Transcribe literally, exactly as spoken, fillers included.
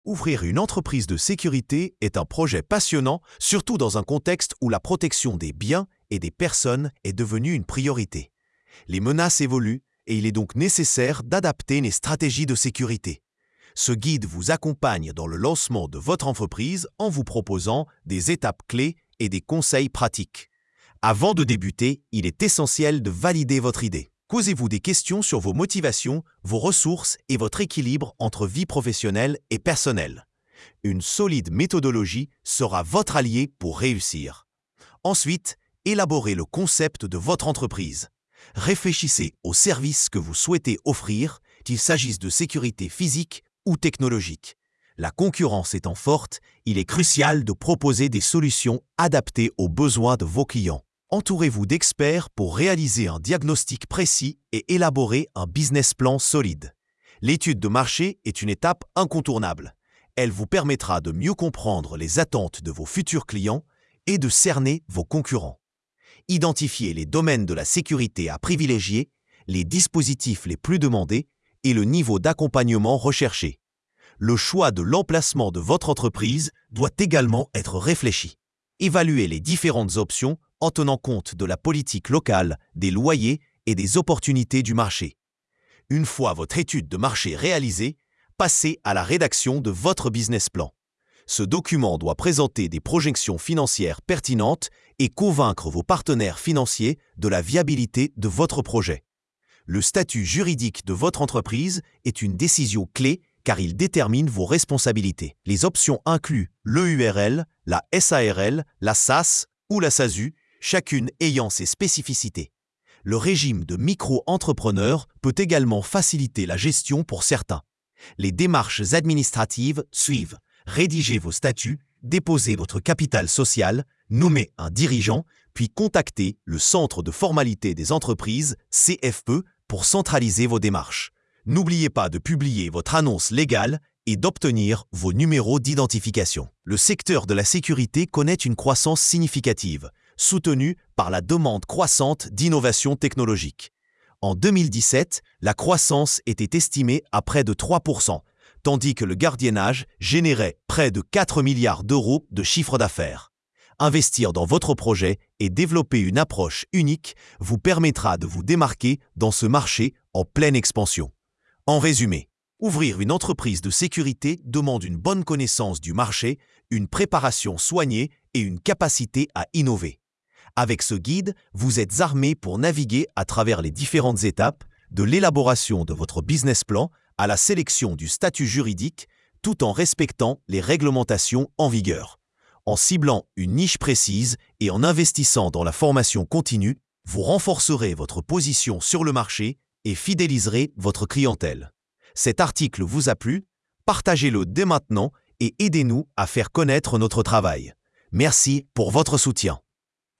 Ouvrir une entreprise de sécurité est un projet passionnant, surtout dans un contexte où la protection des biens et des personnes est devenue une priorité. Les menaces évoluent et il est donc nécessaire d'adapter les stratégies de sécurité. Ce guide vous accompagne dans le lancement de votre entreprise en vous proposant des étapes clés et des conseils pratiques. Avant de débuter, il est essentiel de valider votre idée. Posez-vous des questions sur vos motivations, vos ressources et votre équilibre entre vie professionnelle et personnelle. Une solide méthodologie sera votre allié pour réussir. Ensuite, élaborez le concept de votre entreprise. Réfléchissez aux services que vous souhaitez offrir, qu'il s'agisse de sécurité physique ou technologique. La concurrence étant forte, il est crucial de proposer des solutions adaptées aux besoins de vos clients. Entourez-vous d'experts pour réaliser un diagnostic précis et élaborer un business plan solide. L'étude de marché est une étape incontournable. Elle vous permettra de mieux comprendre les attentes de vos futurs clients et de cerner vos concurrents. Identifiez les domaines de la sécurité à privilégier, les dispositifs les plus demandés et le niveau d'accompagnement recherché. Le choix de l'emplacement de votre entreprise doit également être réfléchi. Évaluez les différentes options en tenant compte de la politique locale, des loyers et des opportunités du marché. Une fois votre étude de marché réalisée, passez à la rédaction de votre business plan. Ce document doit présenter des projections financières pertinentes et convaincre vos partenaires financiers de la viabilité de votre projet. Le statut juridique de votre entreprise est une décision clé car il détermine vos responsabilités. Les options incluent l'E U R L, la S A R L, la S A S ou la S A S U, chacune ayant ses spécificités. Le régime de micro-entrepreneur peut également faciliter la gestion pour certains. Les démarches administratives suivent. Rédigez vos statuts, déposez votre capital social, nommez un dirigeant, puis contactez le Centre de formalité des entreprises, C F E, pour centraliser vos démarches. N'oubliez pas de publier votre annonce légale et d'obtenir vos numéros d'identification. Le secteur de la sécurité connaît une croissance significative, soutenue par la demande croissante d'innovation technologique. En deux mille dix-sept, la croissance était estimée à près de trois pour cent, tandis que le gardiennage générait près de quatre milliards d'euros de chiffre d'affaires. Investir dans votre projet et développer une approche unique vous permettra de vous démarquer dans ce marché en pleine expansion. En résumé, ouvrir une entreprise de sécurité demande une bonne connaissance du marché, une préparation soignée et une capacité à innover. Avec ce guide, vous êtes armé pour naviguer à travers les différentes étapes, de l'élaboration de votre business plan à la sélection du statut juridique, tout en respectant les réglementations en vigueur. En ciblant une niche précise et en investissant dans la formation continue, vous renforcerez votre position sur le marché et fidéliserez votre clientèle. Cet article vous a plu? Partagez-le dès maintenant et aidez-nous à faire connaître notre travail. Merci pour votre soutien.